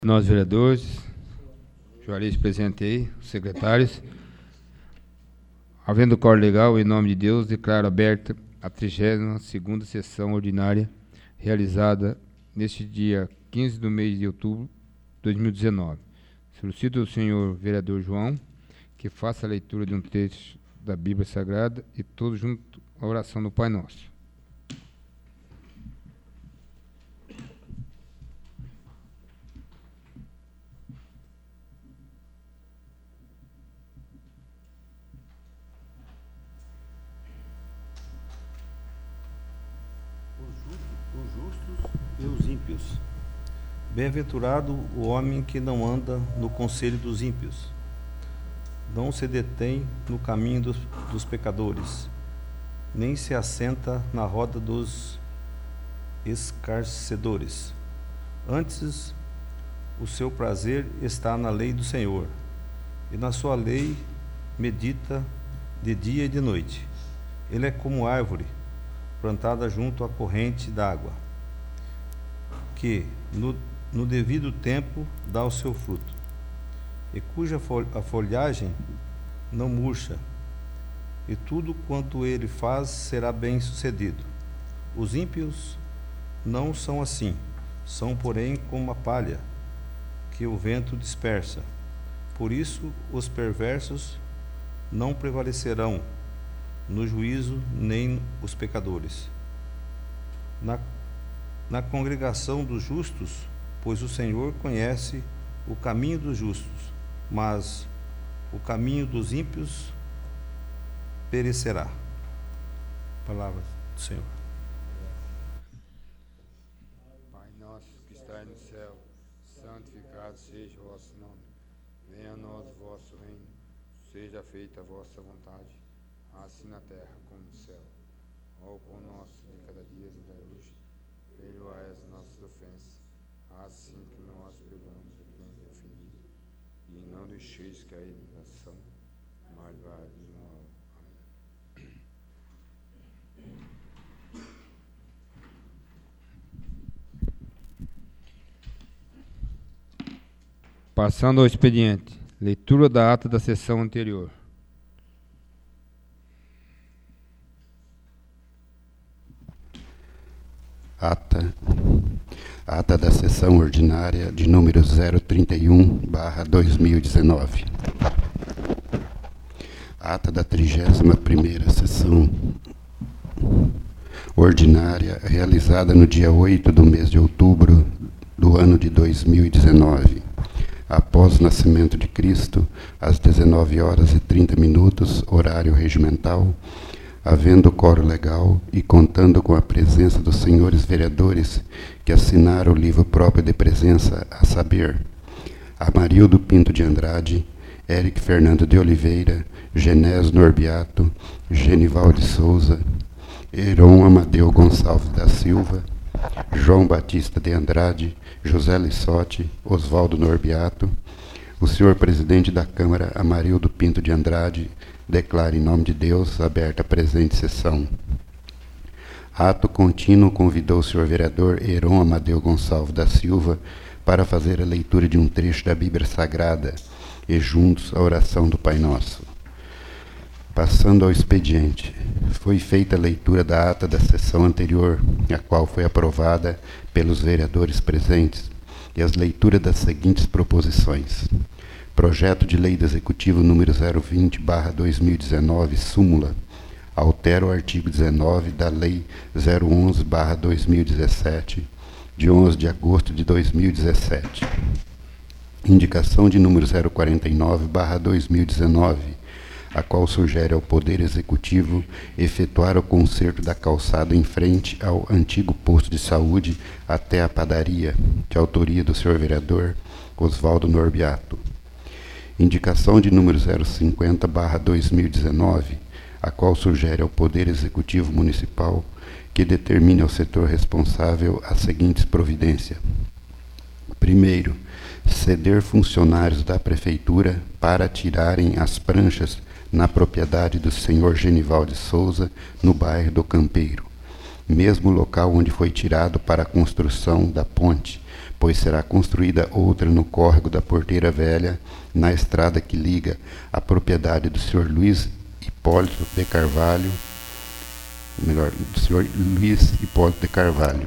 Nós, vereadores, Juarez presente aí, os secretários. Havendo quórum legal, em nome de Deus, declaro aberta a 32ª sessão ordinária, realizada neste dia 15 do mês de outubro de 2019. Solicito ao senhor vereador João que faça a leitura de um texto da Bíblia Sagrada e todos junto à oração do Pai Nosso. Os justos e os ímpios. Bem-aventurado o homem que não anda no conselho dos ímpios, não se detém no caminho dos pecadores, nem se assenta na roda dos escarcedores. Antes, o seu prazer está na lei do Senhor, e na sua lei medita de dia e de noite. Ele é como árvore plantada junto à corrente d'água, que no devido tempo dá o seu fruto, e cuja a folhagem não murcha, e tudo quanto ele faz será bem sucedido. Os ímpios não são assim, são porém como a palha que o vento dispersa. Por isso os perversos não prevalecerão no juízo, nem os pecadores na congregação dos justos, pois o Senhor conhece o caminho dos justos, mas o caminho dos ímpios perecerá. Palavra do Senhor. Pai nosso que estais no céu, santificado seja o vosso nome. Venha a nós o vosso reino, seja feita a vossa vontade, assim na terra como no céu. Ó pão nosso de cada dia nos dai hoje, perdoai as nossas ofensas, assim que nós perdoamos a quem nos ofendido, e não deixeis cair em tentação, mas livrai-nos do mal. Amém. Passando ao expediente, leitura da ata da sessão anterior. Ata da sessão ordinária de número 031/2019. Ata da 31ª sessão ordinária realizada no dia 8 do mês de outubro do ano de 2019, após o nascimento de Cristo, às 19h30, horário regimental, havendo quórum legal e contando com a presença dos senhores vereadores que assinaram o livro próprio de presença, a saber, Amarildo Pinto de Andrade, Eric Fernando de Oliveira, Genésio Norbiato, Genival de Souza, Heron Amadeu Gonçalves da Silva, João Batista de Andrade, José Lissotti, Oswaldo Norbiato, o senhor presidente da Câmara, Amarildo Pinto de Andrade, declara em nome de Deus aberta a presente sessão. Ato contínuo convidou o senhor vereador Heron Amadeu Gonçalves da Silva para fazer a leitura de um trecho da Bíblia Sagrada e juntos a oração do Pai Nosso. Passando ao expediente, foi feita a leitura da ata da sessão anterior, a qual foi aprovada pelos vereadores presentes, e as leituras das seguintes proposições. Projeto de Lei do Executivo número 020/2019, súmula, altera o artigo 19 da Lei 011/2017, de 11 de agosto de 2017. Indicação de número 049/2019, a qual sugere ao Poder Executivo efetuar o conserto da calçada em frente ao antigo posto de saúde até a padaria, de autoria do senhor vereador Oswaldo Norbiato. Indicação de número 050/2019, a qual sugere ao Poder Executivo Municipal que determine ao setor responsável as seguintes providências. Primeiro, ceder funcionários da Prefeitura para tirarem as pranchas na propriedade do senhor Genival de Souza, no bairro do Campeiro, mesmo local onde foi tirado para a construção da ponte, pois será construída outra no córrego da Porteira Velha, na estrada que liga a propriedade do Sr. Luiz Hipólito de Carvalho, do Sr. Luiz Hipólito de Carvalho.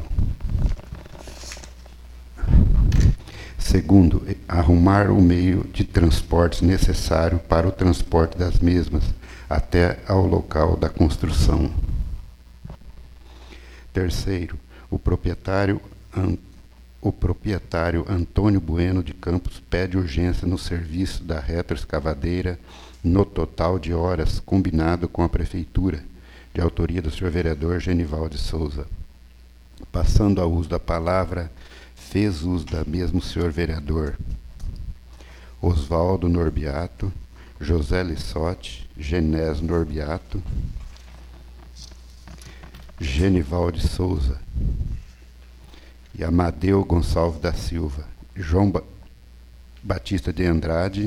Segundo, arrumar o meio de transporte necessário para o transporte das mesmas até ao local da construção. Terceiro, o proprietário Antônio Bueno de Campos pede urgência no serviço da retroescavadeira no total de horas combinado com a Prefeitura, de autoria do Sr. Vereador Genival de Souza. Passando ao uso da palavra, fez uso da mesma o Sr. Vereador Oswaldo Norbiato, José Lissotti, Genésio Norbiato, Genival de Souza e Amadeu Gonçalves da Silva, João Batista de Andrade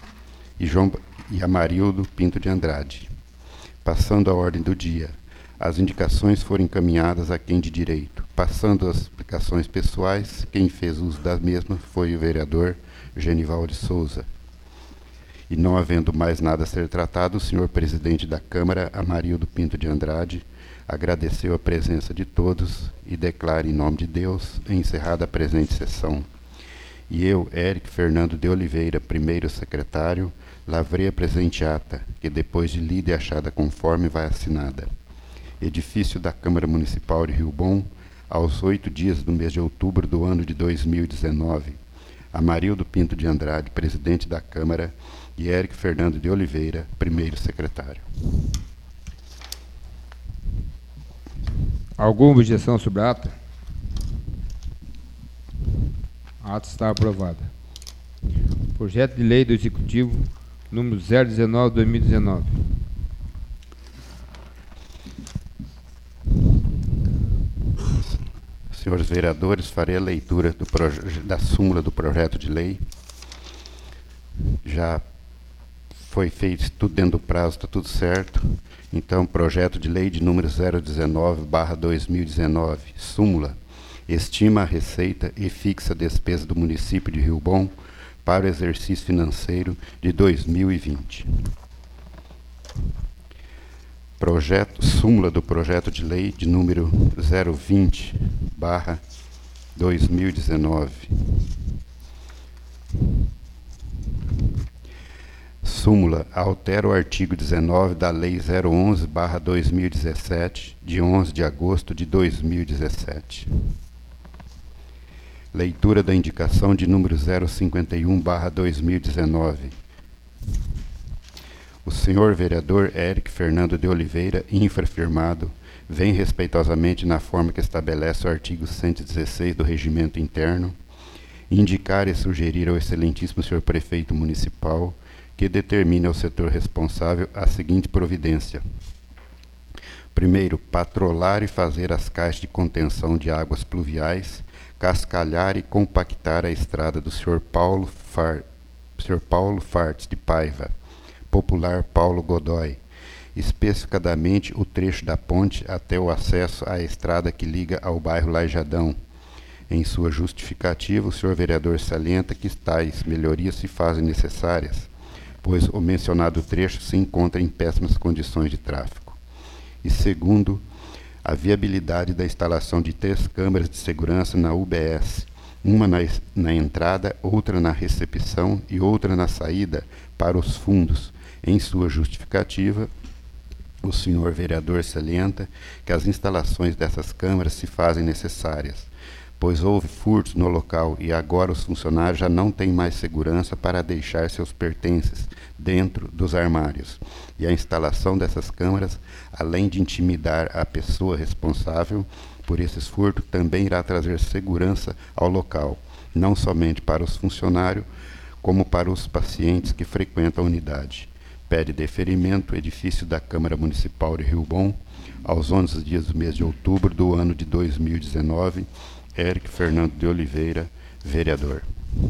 e Amarildo Pinto de Andrade. Passando à ordem do dia, as indicações foram encaminhadas a quem de direito. Passando às explicações pessoais, quem fez uso das mesmas foi o vereador Genival de Souza. E não havendo mais nada a ser tratado, o senhor presidente da Câmara, Amarildo Pinto de Andrade, agradeceu a presença de todos e declara em nome de Deus encerrada a presente sessão. E eu, Éric Fernando de Oliveira, primeiro secretário, lavrei a presente ata, que depois de lida e achada conforme vai assinada. Edifício da Câmara Municipal de Rio Bom, aos 8 dias do mês de outubro do ano de 2019. Amarildo Pinto de Andrade, presidente da Câmara, e Éric Fernando de Oliveira, primeiro secretário. Alguma objeção sobre a ata? A ata está aprovada. Projeto de Lei do Executivo, número 019/2019. Senhores vereadores, farei a leitura da súmula do projeto de lei. Já foi feito tudo dentro do prazo, está tudo certo. Então, projeto de lei de número 019/2019, súmula, estima a receita e fixa a despesa do município de Rio Bom para o exercício financeiro de 2020. Súmula do projeto de lei de número 020/2019. Súmula altera o artigo 19 da Lei 011/2017, de 11 de agosto de 2017. Leitura da indicação de número 051/2019. O senhor vereador Éric Fernando de Oliveira, infrafirmado, vem respeitosamente na forma que estabelece o artigo 116 do Regimento Interno, indicar e sugerir ao excelentíssimo senhor prefeito municipal que determine ao setor responsável a seguinte providência. Primeiro, patrolar e fazer as caixas de contenção de águas pluviais, cascalhar e compactar a estrada do Sr. Paulo Fartes de Paiva, popular Paulo Godoy, especificadamente o trecho da ponte até o acesso à estrada que liga ao bairro Lajeadão. Em sua justificativa, o senhor vereador salienta que tais melhorias se fazem necessárias, pois o mencionado trecho se encontra em péssimas condições de tráfego. E segundo, a viabilidade da instalação de 3 câmeras de segurança na UBS, uma na entrada, outra na recepção e outra na saída para os fundos. Em sua justificativa, o senhor vereador salienta que as instalações dessas câmeras se fazem necessárias, pois houve furtos no local e agora os funcionários já não têm mais segurança para deixar seus pertences dentro dos armários. E a instalação dessas câmeras, além de intimidar a pessoa responsável por esses furtos, também irá trazer segurança ao local, não somente para os funcionários, como para os pacientes que frequentam a unidade. Pede deferimento o edifício da Câmara Municipal de Rio Bom, aos 11 dias do mês de outubro do ano de 2019, Éric Fernando de Oliveira, vereador.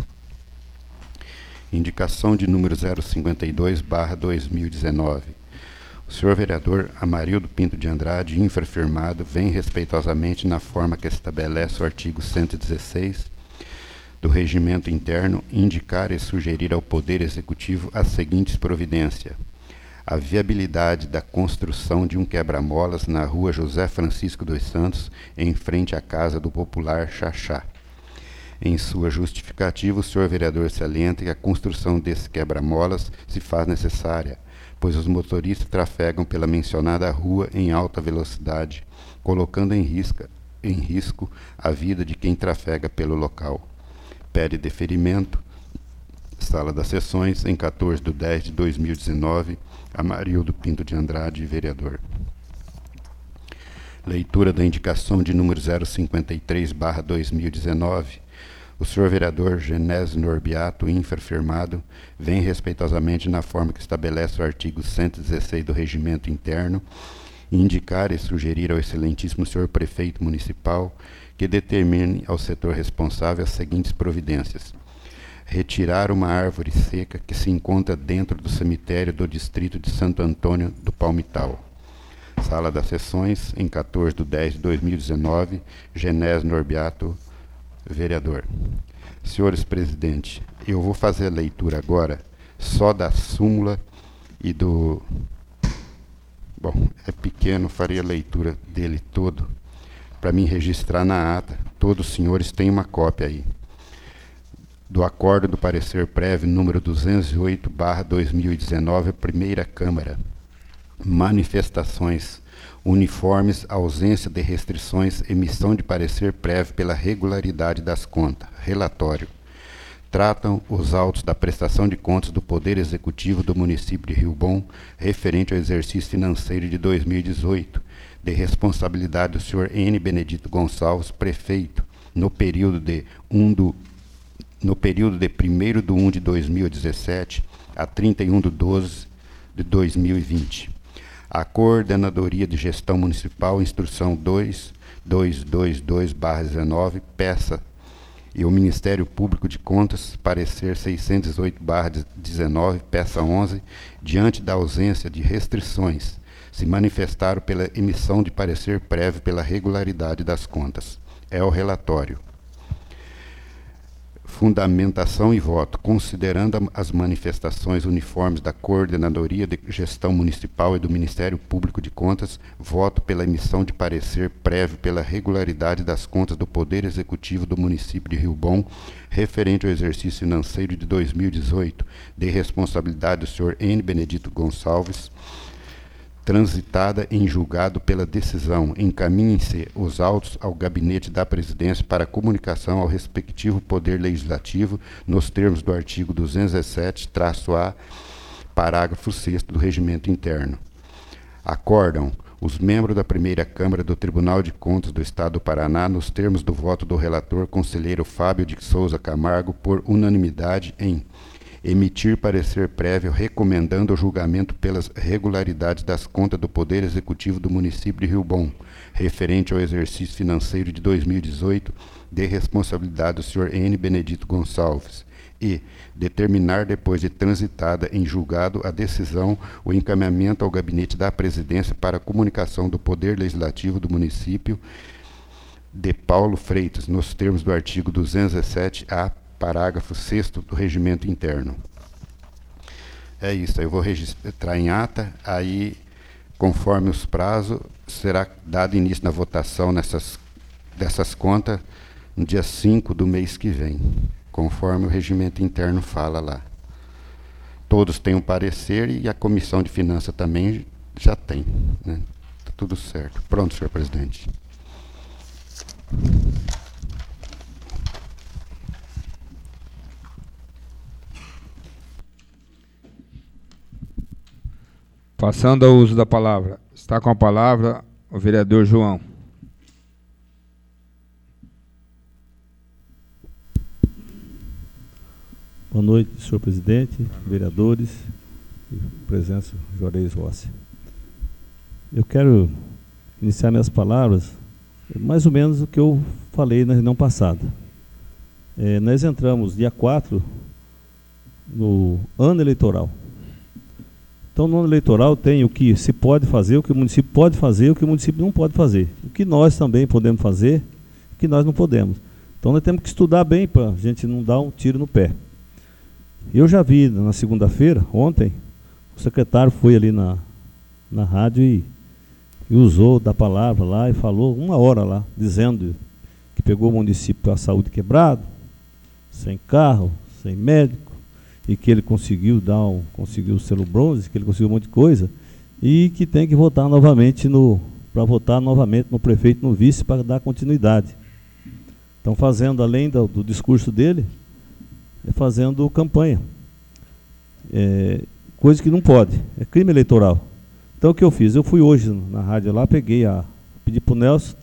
Indicação de número 052/2019. O senhor vereador Amarildo Pinto de Andrade, infrafirmado, vem respeitosamente na forma que estabelece o artigo 116 do Regimento Interno, indicar e sugerir ao Poder Executivo as seguintes providências: a viabilidade da construção de um quebra-molas na rua José Francisco dos Santos, em frente à Casa do Popular Xaxá. Em sua justificativa, o senhor vereador salienta que a construção desse quebra-molas se faz necessária, pois os motoristas trafegam pela mencionada rua em alta velocidade, colocando em risco a vida de quem trafega pelo local. Pede deferimento, Sala das Sessões, em 14/10/2019, Amarildo Pinto de Andrade, vereador. Leitura da indicação de número 053/2019. O senhor vereador Genésio Norbiato, infrafirmado, vem respeitosamente na forma que estabelece o artigo 116 do Regimento Interno, indicar e sugerir ao excelentíssimo senhor prefeito municipal que determine ao setor responsável as seguintes providências: retirar uma árvore seca que se encontra dentro do cemitério do distrito de Santo Antônio do Palmital. Sala das Sessões, em 14/10/2019, Genésio Norbiato, vereador. Senhores presidentes, eu vou fazer a leitura agora só da súmula e do... Bom, é pequeno, faria a leitura dele todo, para mim registrar na ata. Todos os senhores têm uma cópia aí. Do acordo do parecer prévio número 208/2019, Primeira Câmara. Manifestações uniformes, ausência de restrições, emissão de parecer prévio pela regularidade das contas. Relatório. Tratam os autos da prestação de contas do Poder Executivo do município de Rio Bom, referente ao exercício financeiro de 2018, de responsabilidade do senhor N. Benedito Gonçalves, prefeito, no período de 1/1/2017 a 31/12/2020. A Coordenadoria de Gestão Municipal, Instrução 2222/19, peça, e o Ministério Público de Contas, parecer 618/19, peça 11, diante da ausência de restrições, se manifestaram pela emissão de parecer prévio pela regularidade das contas. É o relatório. Fundamentação e voto. Considerando as manifestações uniformes da Coordenadoria de Gestão Municipal e do Ministério Público de Contas, voto pela emissão de parecer prévio pela regularidade das contas do Poder Executivo do município de Rio Bom, referente ao exercício financeiro de 2018, de responsabilidade do senhor N. Benedito Gonçalves, transitada em julgado pela decisão. Encaminhem-se os autos ao gabinete da presidência para comunicação ao respectivo Poder Legislativo, nos termos do artigo 217-A, parágrafo 6º do Regimento Interno. Acordam os membros da Primeira Câmara do Tribunal de Contas do Estado do Paraná, nos termos do voto do relator conselheiro Fábio de Souza Camargo, por unanimidade, em emitir parecer prévio recomendando o julgamento pelas regularidades das contas do Poder Executivo do município de Rio Bom, referente ao exercício financeiro de 2018, de responsabilidade do senhor N. Benedito Gonçalves, e determinar, depois de transitada em julgado a decisão, o encaminhamento ao gabinete da presidência para comunicação do Poder Legislativo do município de Paulo Freitas, nos termos do artigo 217-A, parágrafo 6º do Regimento Interno. É isso, eu vou registrar em ata, aí, conforme os prazos, será dado início na votação dessas contas no dia 5 do mês que vem, conforme o Regimento Interno fala lá. Todos têm um parecer e a Comissão de Finanças também já tem, né? Tá tudo certo. Pronto, senhor presidente. Passando ao uso da palavra. Está com a palavra o vereador João. Boa noite, senhor presidente, vereadores e presença Juarez Rossi. Eu quero iniciar minhas palavras mais ou menos o que eu falei na reunião passada. Nós entramos dia 4 no ano eleitoral. Então, no ano eleitoral tem o que se pode fazer, o que o município pode fazer, o que o município não pode fazer. O que nós também podemos fazer, o que nós não podemos. Então nós temos que estudar bem para a gente não dar um tiro no pé. Eu já vi na segunda-feira, ontem, o secretário foi ali na rádio e usou da palavra lá e falou 1 hora lá, dizendo que pegou o município com a saúde quebrada, sem carro, sem médico, e que ele conseguiu conseguiu o selo bronze, que ele conseguiu um monte de coisa, e que tem que votar novamente para votar novamente no prefeito e no vice para dar continuidade. Estão fazendo, além do discurso dele, fazendo campanha. Coisa que não pode, é crime eleitoral. Então o que eu fiz? Eu fui hoje na rádio lá, pedi para o Nelson,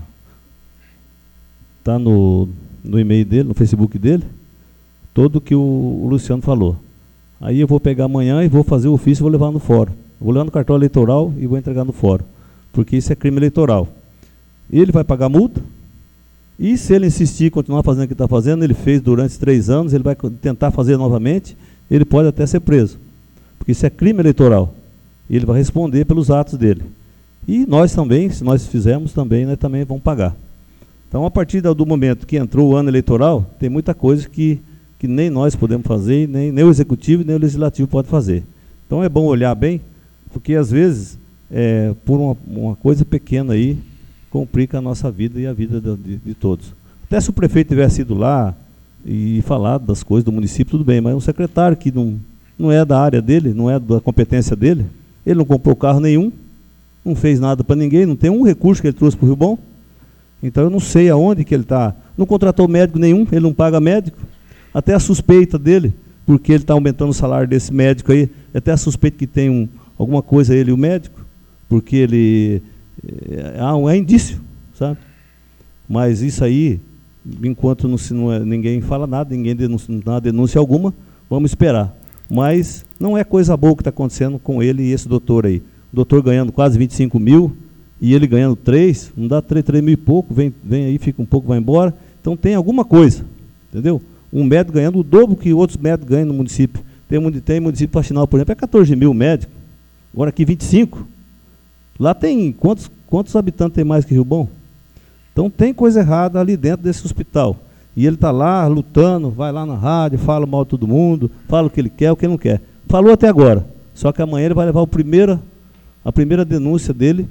está no e-mail dele, no Facebook dele, todo o que o Luciano falou. Aí eu vou pegar amanhã e vou fazer o ofício e vou levar no fórum. Vou levar no cartório eleitoral e vou entregar no fórum, porque isso é crime eleitoral. Ele vai pagar multa, e se ele insistir e continuar fazendo o que está fazendo, ele fez durante 3 anos, ele vai tentar fazer novamente, ele pode até ser preso, porque isso é crime eleitoral. E ele vai responder pelos atos dele. E nós também, se nós fizermos também, nós também vamos pagar. Então, a partir do momento que entrou o ano eleitoral, tem muita coisa que nem nós podemos fazer, nem o executivo, nem o legislativo pode fazer. Então, é bom olhar bem, porque às vezes, por uma coisa pequena aí, complica a nossa vida e a vida de todos. Até se o prefeito tivesse ido lá e falado das coisas do município, tudo bem, mas um secretário que não é da área dele, não é da competência dele, ele não comprou carro nenhum, não fez nada para ninguém, não tem um recurso que ele trouxe para o Rio Bom. Então eu não sei aonde que ele está. Não contratou médico nenhum, ele não paga médico. Até a suspeita dele, porque ele está aumentando o salário desse médico aí, até a suspeita que tem alguma coisa ele e o médico, porque ele é indício, sabe? Mas isso aí, enquanto ninguém fala nada, ninguém dá denúncia alguma, vamos esperar. Mas não é coisa boa que está acontecendo com ele e esse doutor aí. O doutor ganhando quase 25 mil e ele ganhando 3, não dá 3 mil e pouco, vem aí, fica um pouco, vai embora. Então tem alguma coisa, entendeu? Um médico ganhando o dobro que outros médicos ganham no município. Tem município Faxinal, por exemplo, é 14 mil médicos, agora aqui 25. Lá tem, quantos habitantes tem mais que Rio Bom? Então tem coisa errada ali dentro desse hospital. E ele está lá lutando, vai lá na rádio, fala mal de todo mundo, fala o que ele quer, o que ele não quer. Falou até agora. Só que amanhã ele vai levar a primeira denúncia dele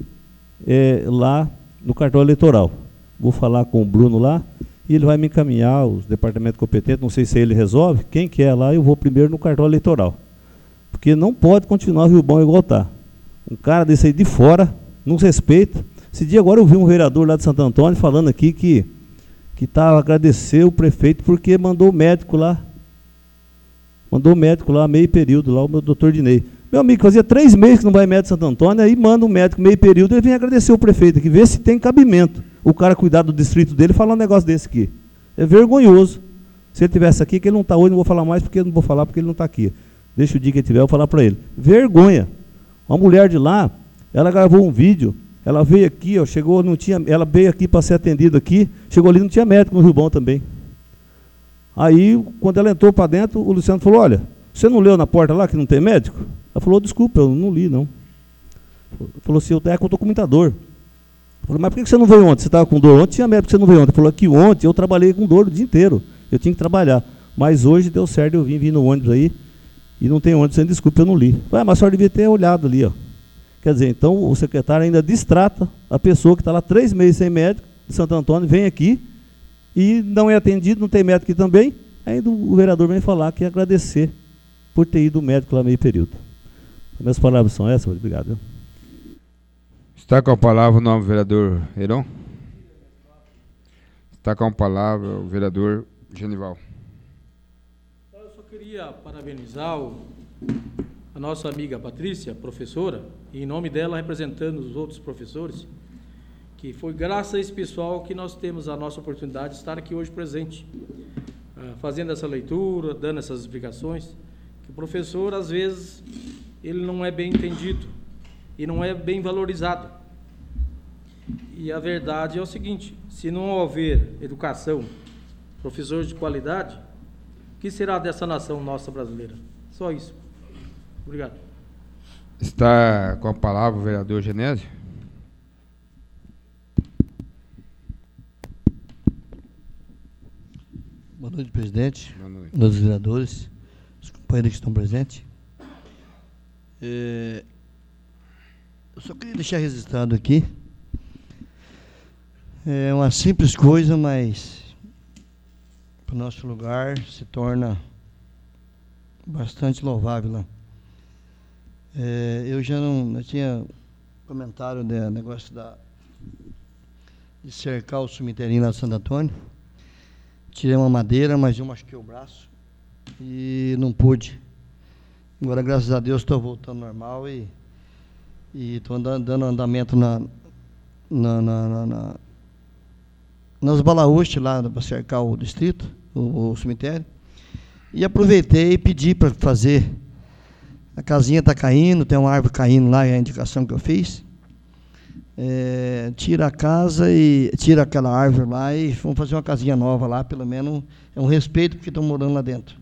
lá no cartório eleitoral. Vou falar com o Bruno lá e ele vai me encaminhar os departamentos competentes, não sei se ele resolve, quem quer lá, eu vou primeiro no cartório eleitoral. Porque não pode continuar o Rio Bom igual está. Um cara desse aí de fora, não respeita. Esse dia agora eu vi um vereador lá de Santo Antônio falando aqui que estava a agradecer o prefeito porque mandou o médico lá. Mandou o médico lá, meio período, lá o meu doutor Dinei. Meu amigo, fazia 3 meses que não vai médico de Santo Antônio, aí manda um médico meio período, ele vem agradecer o prefeito aqui, ver se tem cabimento. O cara cuidar do distrito dele falar um negócio desse aqui. É vergonhoso. Se ele estivesse aqui, que ele não está hoje, não vou falar mais, porque eu não vou falar porque ele não está aqui. Deixa o dia que ele tiver, eu vou falar para ele. Vergonha. Uma mulher de lá, ela gravou um vídeo, ela veio aqui, ó, chegou, não tinha, ela veio aqui para ser atendida aqui, chegou ali, não tinha médico no Rio Bom também. Aí, quando ela entrou para dentro, o Luciano falou, olha, você não leu na porta lá que não tem médico? Ela falou, desculpa, eu não li, não. Falou assim, eu estou com muita dor. Falou, mas por que você não veio ontem? Você estava com dor ontem? Tinha médico, você não veio ontem. Ele falou, que ontem eu trabalhei com dor o dia inteiro, eu tinha que trabalhar. Mas hoje deu certo, eu vim no ônibus aí, e não tem ônibus, sem desculpa, eu não li. Mas a senhora devia ter olhado ali, ó. Quer dizer, então o secretário ainda distrata a pessoa que está lá 3 meses sem médico, de Santo Antônio, vem aqui e não é atendido, não tem médico aqui também. Ainda o vereador vem falar que ia agradecer por ter ido o médico lá meio período. As minhas palavras são essas, obrigado. Viu? Está com a palavra o nome do vereador Heron? Está com a palavra o vereador Genival. Eu só queria parabenizar a nossa amiga Patrícia, professora, e em nome dela representando os outros professores, que foi graças a esse pessoal que nós temos a nossa oportunidade de estar aqui hoje presente, fazendo essa leitura, dando essas explicações, que o professor, às vezes, ele não é bem entendido e não é bem valorizado. E a verdade é o seguinte, se não houver educação, professores de qualidade, o que será dessa nação nossa brasileira? Só isso. Obrigado. Está com a palavra o vereador Genésio. noite, presidente. Boa noite. Os vereadores, os companheiros que estão presentes. Eu só queria deixar registrado aqui. É uma simples coisa, mas para o nosso lugar se torna bastante louvável lá. Eu tinha comentário do negócio de cercar o cemiterinho lá de Santo Antônio. Tirei uma madeira, mas eu machuquei o braço e não pude. Agora, graças a Deus, estou voltando normal e estou dando andamento nas balaústes lá para cercar o distrito, o cemitério. E aproveitei e pedi para fazer. A casinha está caindo, tem uma árvore caindo lá, é a indicação que eu fiz. Tira a casa e tira aquela árvore lá e vamos fazer uma casinha nova lá, pelo menos é um respeito porque estão morando lá dentro.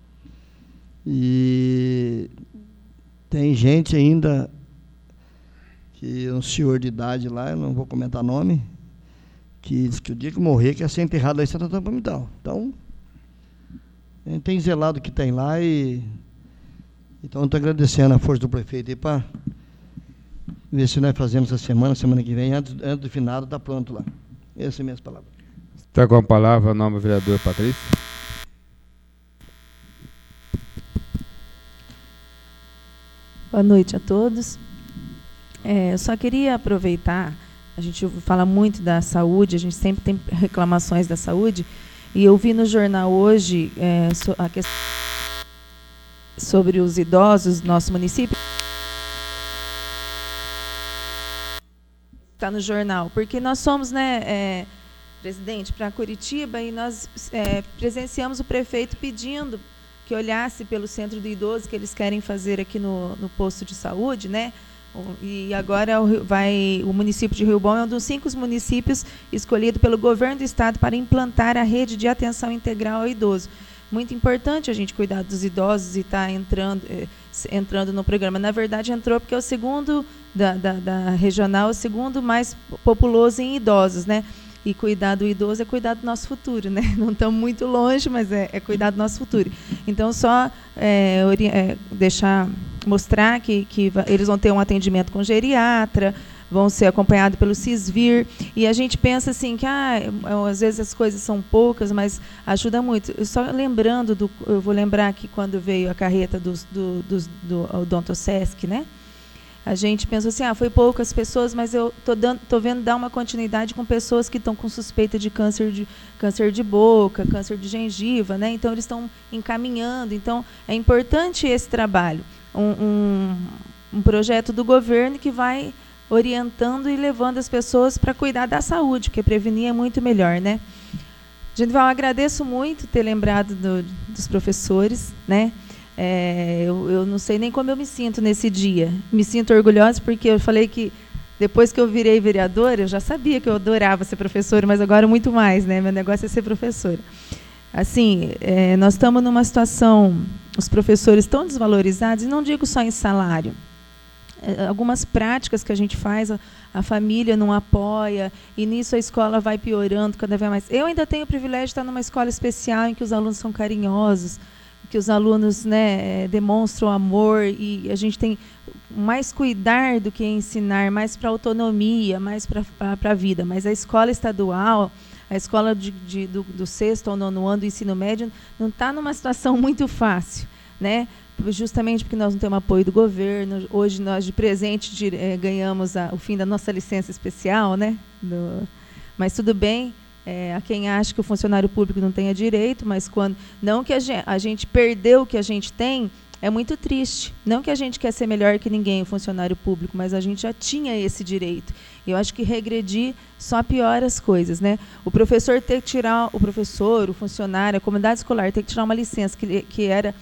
E tem gente ainda, que um senhor de idade lá, eu não vou comentar nome, que diz que o dia que morrer quer ser enterrado lá em Santo Antônio Palmital. Então, a gente tem zelado o que tem lá e então estou agradecendo a força do prefeito aí para ver se nós fazemos essa semana que vem, antes do finado, está pronto lá. Essas são minhas palavras. Está com a palavra o nome do vereador Patrícia. Boa noite a todos. Eu só queria aproveitar, a gente fala muito da saúde, a gente sempre tem reclamações da saúde, e eu vi no jornal hoje a questão sobre os idosos do nosso município. Está no jornal, porque nós somos, presidente, para Curitiba, e nós presenciamos o prefeito pedindo que olhasse pelo centro do idoso que eles querem fazer aqui no posto de saúde, né? E agora o município de Rio Bom é um dos 5 municípios escolhido pelo governo do estado para implantar a rede de atenção integral ao idoso. Muito importante a gente cuidar dos idosos e estar entrando no programa. Na verdade, entrou porque é o segundo da regional, o segundo mais populoso em idosos, né? E cuidar do idoso é cuidar do nosso futuro, né? Não estamos muito longe, mas é cuidar do nosso futuro. Então, só mostrar que eles vão ter um atendimento com geriatra, vão ser acompanhados pelo Cisvir, e a gente pensa assim que às vezes as coisas são poucas, mas ajuda muito. Só lembrando, eu vou lembrar que quando veio a carreta do Odontosesc, né? A gente pensa assim, foi poucas pessoas, mas eu estou vendo dar uma continuidade com pessoas que estão com suspeita de câncer de boca, câncer de gengiva, né? Então eles estão encaminhando. Então é importante esse trabalho, um projeto do governo que vai orientando e levando as pessoas para cuidar da saúde, porque prevenir é muito melhor, né? Genival, agradeço muito ter lembrado dos professores, né? Eu não sei nem como eu me sinto nesse dia. Me sinto orgulhosa porque eu falei que depois que eu virei vereadora, eu já sabia que eu adorava ser professora, mas agora muito mais, né? Meu negócio é ser professora. Assim, nós estamos numa situação, os professores estão desvalorizados, e não digo só em salário. Algumas práticas que a gente faz, a família não apoia, e nisso a escola vai piorando cada vez mais. Eu ainda tenho o privilégio de estar numa escola especial em que os alunos são carinhosos, que os alunos, né, demonstram amor, e a gente tem mais cuidar do que ensinar, mais para autonomia, mais para a vida. Mas a escola estadual, a escola do 6º ao 9º ano do ensino médio, não está numa situação muito fácil, né? Justamente porque nós não temos apoio do governo. Hoje nós, de presente, ganhamos o fim da nossa licença especial, né? Mas tudo bem. A quem acha que o funcionário público não tenha direito, mas quando não que a gente perdeu o que a gente tem, é muito triste. Não que a gente quer ser melhor que ninguém, o funcionário público, mas a gente já tinha esse direito. Eu acho que regredir só piora as coisas, né? O professor tem que tirar, o funcionário, a comunidade escolar tem que tirar uma licença que era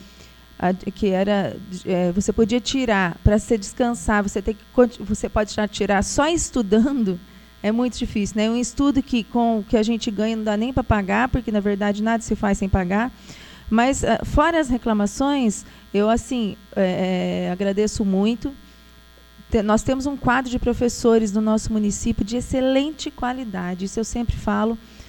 você podia tirar para se descansar, você pode tirar só estudando. É muito difícil, né? Um estudo que com o que a gente ganha não dá nem para pagar, porque na verdade nada se faz sem pagar. Mas fora as reclamações, eu agradeço muito. Nós temos um quadro de professores no nosso município de excelente qualidade. Isso eu sempre falo.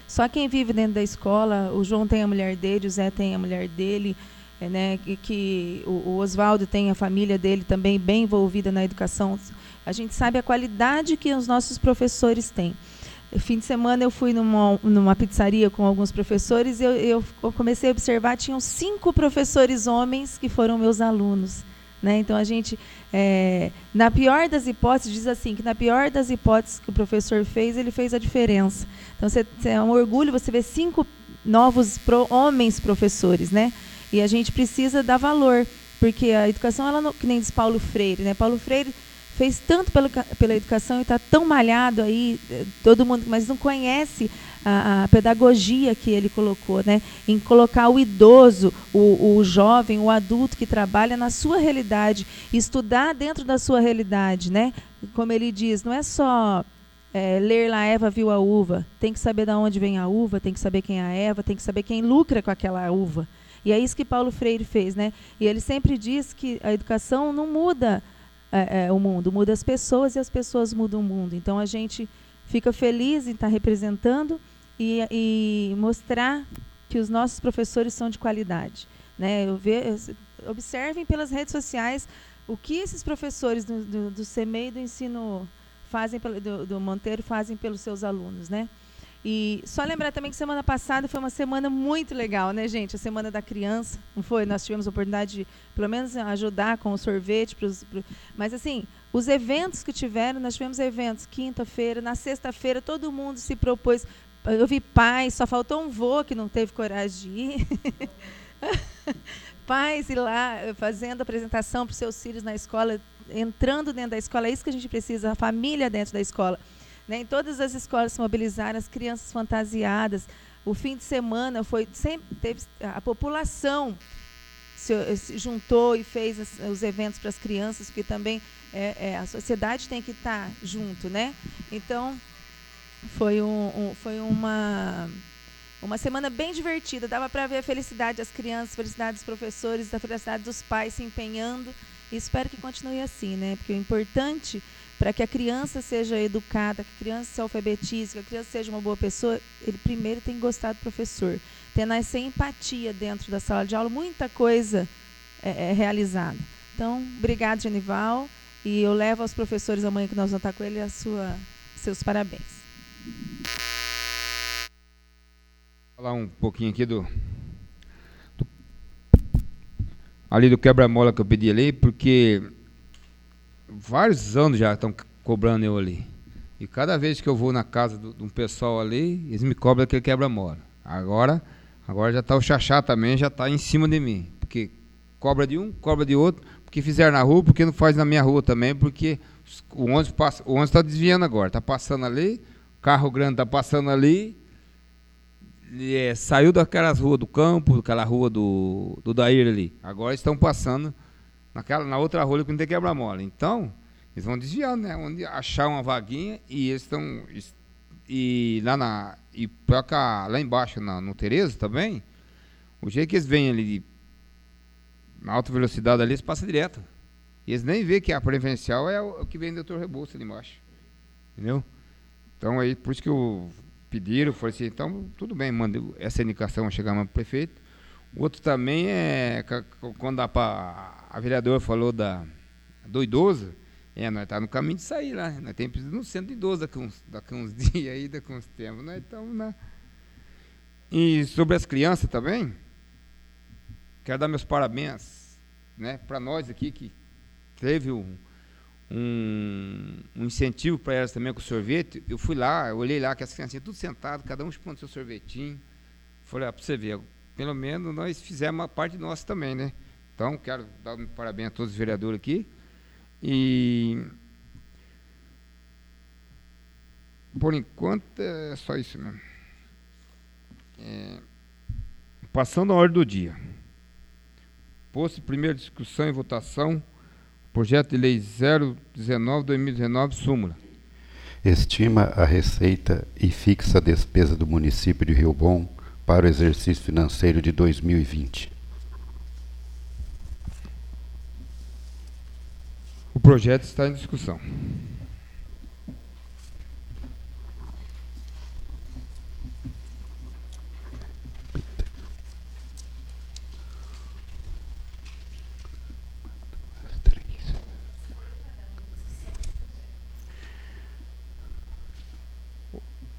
Só quem vive dentro da escola, o João tem a mulher dele, o Zé tem a mulher dele, né, que o Oswaldo tem a família dele também bem envolvida na educação. A gente sabe a qualidade que os nossos professores têm. Fim de semana eu fui numa pizzaria com alguns professores e eu comecei a observar, tinham 5 professores homens que foram meus alunos. Né? Então, a gente, na pior das hipóteses, diz assim, que na pior das hipóteses que o professor fez, ele fez a diferença. Então, é um orgulho você ver 5 novos homens professores, né? E a gente precisa dar valor, porque a educação, ela não, que nem diz Paulo Freire, né? Paulo Freire fez tanto pela educação e está tão malhado aí, todo mundo, mas não conhece a pedagogia que ele colocou, né? Em colocar o idoso, o jovem, o adulto que trabalha na sua realidade, estudar dentro da sua realidade, né? Como ele diz, não é só ler lá Eva viu a uva, tem que saber de onde vem a uva, tem que saber quem é a Eva, tem que saber quem lucra com aquela uva. E é isso que Paulo Freire fez, né? E ele sempre diz que a educação não muda o mundo, muda as pessoas e as pessoas mudam o mundo. Então a gente fica feliz em estar representando e mostrar que os nossos professores são de qualidade, né? Observem pelas redes sociais o que esses professores do CEMEI e do ensino fazem, do Monteiro fazem pelos seus alunos, né? E só lembrar também que semana passada foi uma semana muito legal, né, gente? A Semana da Criança, não foi? Nós tivemos a oportunidade de, pelo menos, ajudar com o sorvete. Mas, assim, os eventos que tiveram, nós tivemos eventos quinta-feira, na sexta-feira, todo mundo se propôs. Eu vi pais, só faltou um vô que não teve coragem de ir. Pais ir lá fazendo apresentação para os seus filhos na escola, entrando dentro da escola. É isso que a gente precisa, a família dentro da escola. Em todas as escolas se mobilizaram, as crianças fantasiadas. O fim de semana teve a população se juntou e fez os eventos para as crianças, porque também a sociedade tem que estar junto, né? Então foi uma semana bem divertida. Dava para ver a felicidade das crianças, a felicidade dos professores, a felicidade dos pais se empenhando. E espero que continue assim, né? Porque o importante para que a criança seja educada, que a criança se alfabetize, que a criança seja uma boa pessoa, ele primeiro tem que gostar do professor. Ter essa empatia dentro da sala de aula, muita coisa é realizada. Então, obrigado, Genival. E eu levo aos professores amanhã que nós vamos estar com ele seus parabéns. Vou falar um pouquinho aqui ali do quebra-mola que eu pedi ali, porque vários anos já estão cobrando eu ali. E cada vez que eu vou na casa de um pessoal ali, eles me cobram aquele quebra-mola. Agora já está o Xaxá também, já está em cima de mim. Porque cobra de um, cobra de outro, porque fizeram na rua, porque não faz na minha rua também, porque o ônibus está desviando agora, está passando ali, carro grande está passando ali, saiu daquelas ruas do campo, daquela rua do Daír ali. Agora estão passando na outra rua que não tem quebra-mola. Então, eles vão desviando, né? Onde achar uma vaguinha e eles estão. E pra cá, lá embaixo, no Tereza também, o jeito que eles vêm ali na alta velocidade ali, eles passam direto. E eles nem veem que a preferencial é o que vem do Dr. Rebouças ali embaixo. Entendeu? Então, aí, por isso que eu pediram, falei assim, então, tudo bem, mandei essa indicação a chegar para o prefeito. O outro também quando a vereadora falou do idoso, nós estamos no caminho de sair lá, nós temos preciso de um centro de idoso daqui uns dias aí, daqui uns tempos, nós estamos lá. E sobre as crianças também, quero dar meus parabéns, né, para nós aqui, que teve um incentivo para elas também com o sorvete. Eu fui lá, eu olhei lá, que as criancinhas tudo sentadas, cada um chupando seu sorvetinho. Falei, para você ver, pelo menos nós fizemos uma parte nossa também, né? Então, quero dar um parabéns a todos os vereadores aqui. E, por enquanto, é só isso mesmo. Passando a ordem do dia. Posto primeira discussão e votação, projeto de lei 019/2019, súmula. Estima a receita e fixa a despesa do município de Rio Bom para o exercício financeiro de 2020. O projeto está em discussão.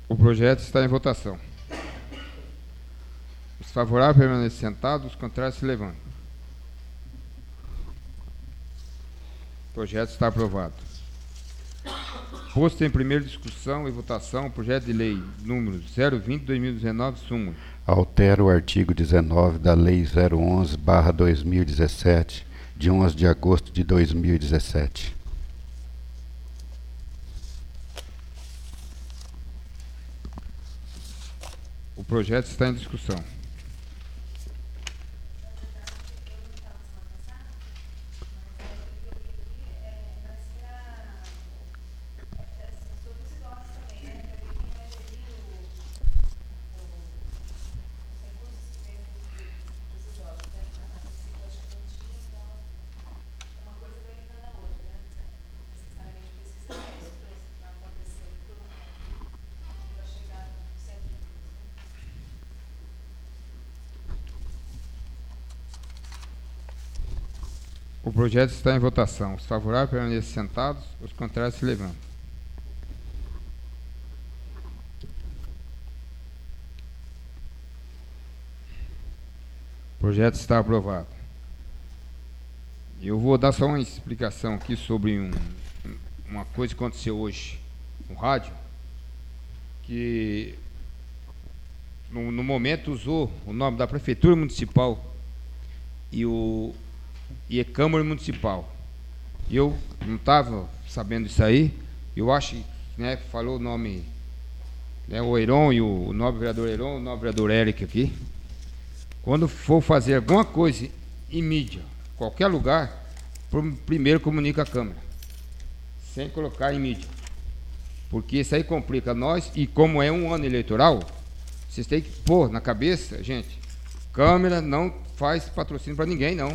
O projeto está em votação. Os favoráveis permanecem sentados, os contrários se levantam. O projeto está aprovado. Posto em primeira discussão e votação o projeto de lei número 020/2019, súmula. Altera o artigo 19 da Lei 011/2017, de 11 de agosto de 2017. O projeto está em discussão. O projeto está em votação. Os favoráveis permanecem sentados, os contrários se levantam. O projeto está aprovado. Eu vou dar só uma explicação aqui sobre uma coisa que aconteceu hoje no rádio, que no momento usou o nome da Prefeitura Municipal e a Câmara Municipal. Eu não estava sabendo disso aí. Eu acho que, né, falou o nome, né, o Heron e o nobre vereador Heron, o nobre vereador Eric aqui. Quando for fazer alguma coisa em mídia, qualquer lugar, primeiro comunica a Câmara, sem colocar em mídia. Porque isso aí complica nós, e como é um ano eleitoral, vocês têm que pôr na cabeça, gente, Câmara não faz patrocínio para ninguém, não.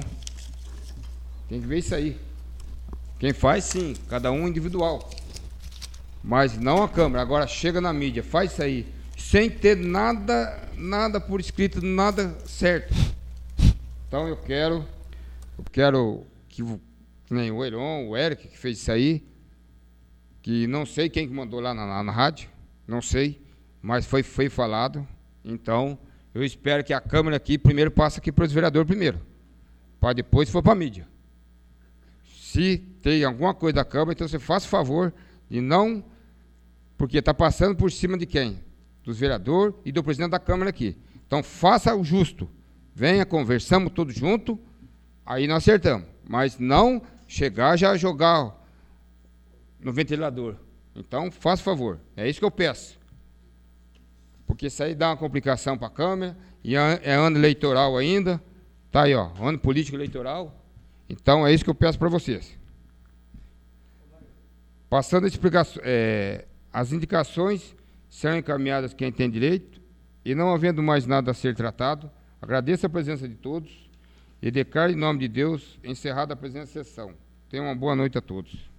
Tem que ver isso aí. Quem faz, sim, cada um individual. Mas não a Câmara. Agora chega na mídia, faz isso aí, sem ter nada por escrito, nada certo. Então eu quero que nem o Heron, o Eric, que fez isso aí, que não sei quem que mandou lá na rádio, não sei, mas foi falado. Então, eu espero que a Câmara aqui primeiro passe aqui para os vereadores primeiro, para depois for para a mídia. Se tem alguma coisa da Câmara, então você faça favor de não, porque está passando por cima de quem? Dos vereadores e do presidente da Câmara aqui. Então faça o justo, venha, conversamos todos juntos, aí nós acertamos. Mas não chegar já a jogar no ventilador. Então faça favor, é isso que eu peço. Porque isso aí dá uma complicação para a Câmara, e é ano eleitoral ainda, tá aí, ó, ano político eleitoral. Então, é isso que eu peço para vocês. Passando a explicação, as indicações serão encaminhadas a quem tem direito, e não havendo mais nada a ser tratado, agradeço a presença de todos e declaro em nome de Deus encerrada a presente sessão. Tenham uma boa noite a todos.